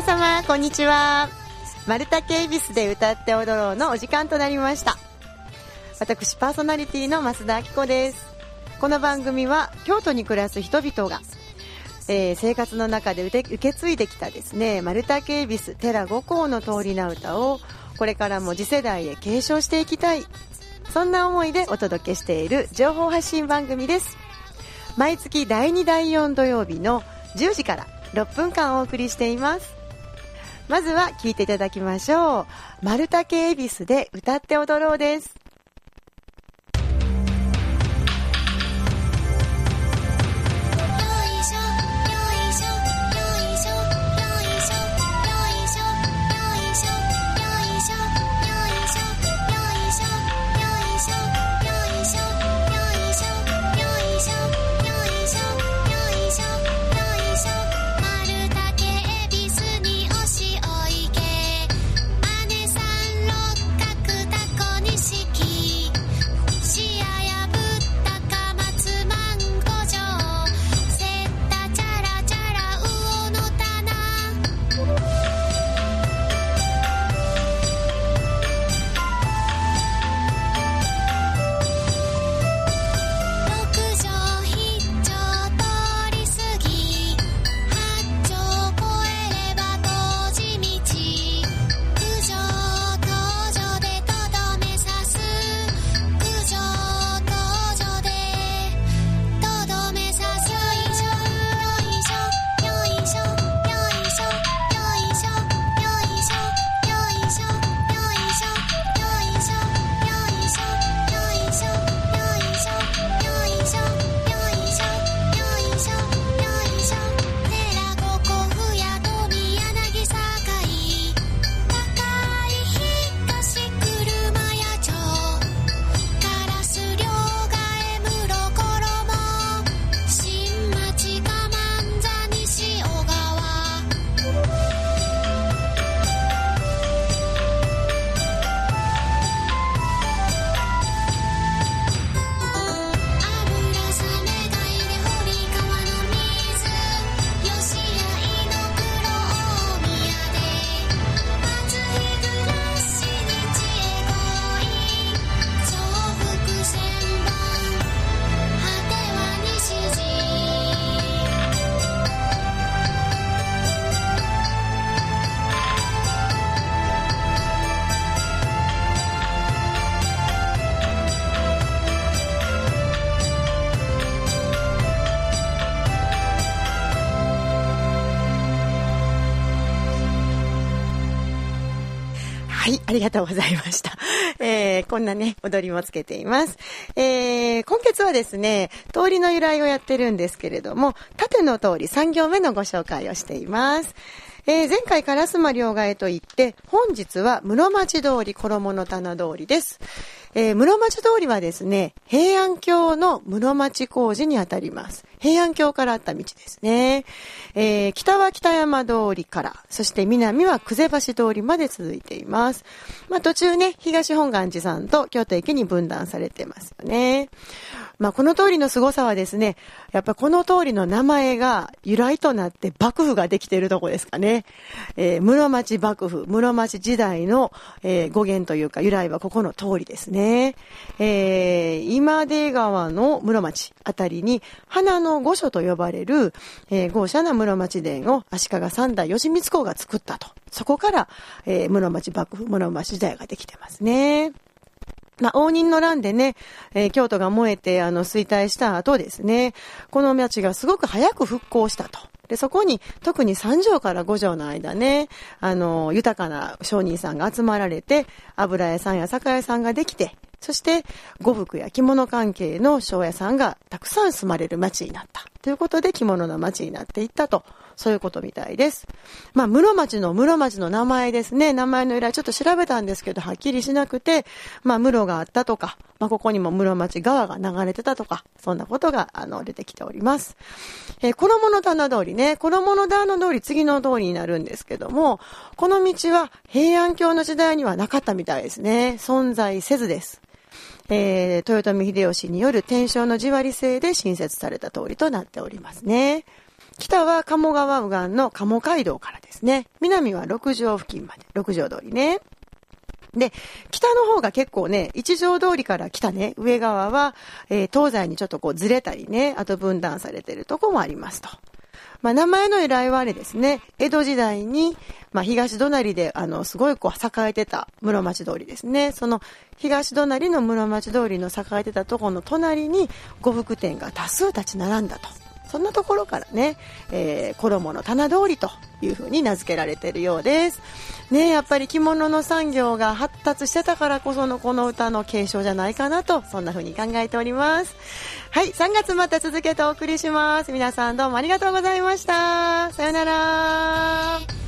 様こんにちは。丸竹恵比寿で歌って踊ろうのお時間となりました。私パーソナリティの増田明子です。この番組は京都に暮らす人々が、生活の中で受け継いできたですね、丸竹恵比寿寺五香の通り名歌をこれからも次世代へ継承していきたい、そんな思いでお届けしている情報発信番組です。毎月第2第4土曜日の10時から6分間お送りしています。まずは聴いていただきましょう。丸竹恵比寿で歌って踊ろうです。はい、ありがとうございました。こんなね、踊りもつけています。今月はですね、通りの由来をやってるんですけれども、縦の通り3行目のご紹介をしています。前回烏丸両替と言って、本日は室町通り衣の棚通りです。室町通りはですね、平安京の室町工事にあたります。平安京からあった道ですね。北は北山通りから、そして南は久世橋通りまで続いています。途中ね、東本願寺さんと京都駅に分断されてますよね。この通りの凄さはですね、やっぱこの通りの名前が由来となって幕府ができているとこですかね。室町幕府、室町時代の、語源というか由来はここの通りですね。今出川の室町あたりに花の御所と呼ばれる、豪奢な室町殿を足利三代義満公が作ったと。そこから、室町幕府、室町時代ができてますね。応仁の乱でね、京都が燃えて衰退した後ですね、この町がすごく早く復興したと。で、そこに特に3条から5条の間ね、豊かな商人さんが集まられて、油屋さんや酒屋さんができて、そして呉服や着物関係の商屋さんがたくさん住まれる町になったということで、着物の町になっていったと、そういうことみたいです。室町の名前ですね。名前の由来ちょっと調べたんですけどはっきりしなくて、室があったとか、ここにも室町川が流れてたとか、そんなことが出てきております。衣の棚通りね、衣の棚通り次の通りになるんですけども、この道は平安京の時代にはなかったみたいですね。存在せずです。豊臣秀吉による天正の地割制で新設された通りとなっておりますね。 北は鴨川右岸の鴨街道からですね。南は六条付近まで、六条通りね。で、北の方が結構ね、一条通りから北ね、上側は、東西にちょっとこうずれたりね、あと分断されてるとこもありますと。まあ、名前の由来はあれですね、江戸時代に、まあ、東隣で、すごいこう、栄えてた室町通りですね。その、東隣の室町通りの栄えてたところの隣に、呉服店が多数立ち並んだと。そんなところからね、衣の棚通りというふうに名付けられているようです。ね、やっぱり着物の産業が発達してたからこそのこの歌の継承じゃないかなと、そんなふうに考えております。はい、3月また続けてお送りします。皆さんどうもありがとうございました。さよなら。